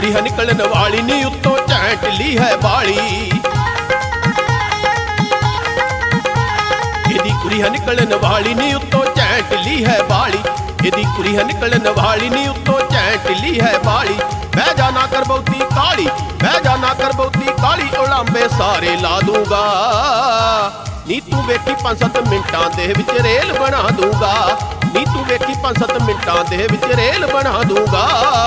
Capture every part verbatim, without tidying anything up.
कुड़ी है निकलन वाली नी उत्तों झैंट ली है बाली। एदी कुड़ी है निकलन वाली नी उत्तों झैंट ली है बाली। एदी कुड़ी है निकलन वाली नी उत्तों झैंट ली है बाली। बह जा ना कर बहुती काली, बह जा ना कर बहुती काली, उलांबे सारे ला दूंगा नी तू वेखी पांच सत्त मिंटां दे विच रेल बना दूंगा। नी तू वेखी पांच सत्त मिंटां दे विच रेल बना दूंगा।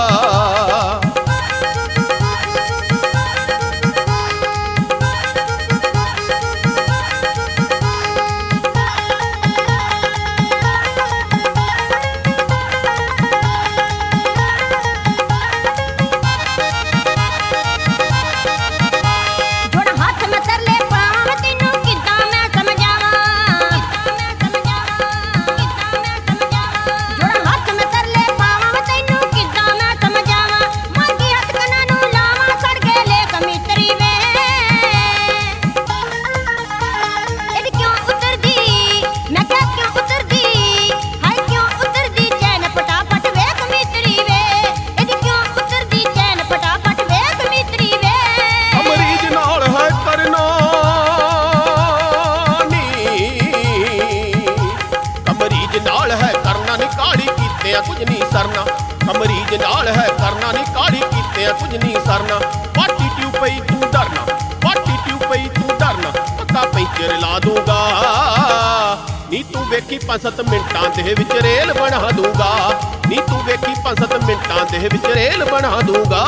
कुछ नहीं सरना मरीज नाल है करना नी काली कीते कुछ नहीं सरना। पाटी ट्यूब पई तू डरना, पाटी ट्यूब पई तू डरना, पक्का पैंचर ला दूंगा नी तू वेखी पांच सत्त मिंटां दे विच रेल बना दूंगा। नी तू वेखी पांच सत्त मिंटां दे विच रेल बना दूंगा।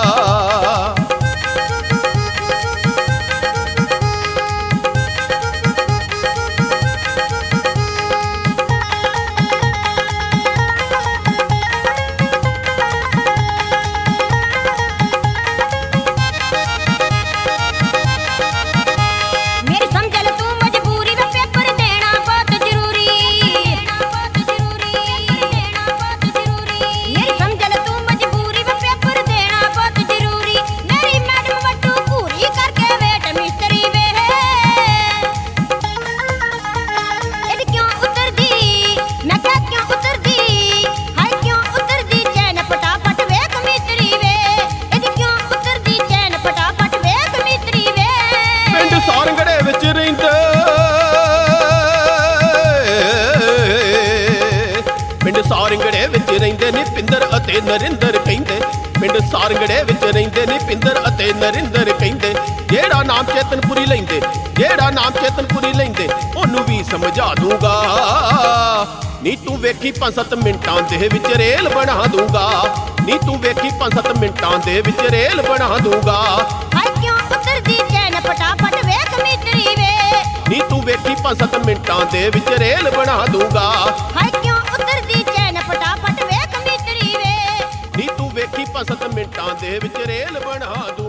पिंड सारंगड़े विच रहिंदे नी पिंदर अते नरिंदर कहिंदे। पिंड सारंगड़े विच रहिंदे नी पिंदर अते नरिंदर कहिंदे। जेड़ा नाम चेतनपुरी लैंदे, जेड़ा नाम चेतनपुरी लैंदे ओनू भी समझा दूंगा नी तू वेखी पांच सत्त मिंटां दे विच रेल बना दूंगा। नी तू वेखी पांच सत्त मिंटां दे विच रेल बना दूंगा। हाय क्यों उतरदी चैन फटाफट वेख मितरी वे। नी तू वेखी पांच सत्त मिंटां दे विच रेल बना दूंगा। हाय क्यों उतरदी चैन फटाफट वेख मितरी वे। नी तू वेखी पांच सत्त मिंटां दे विच रेल बना दूंगा।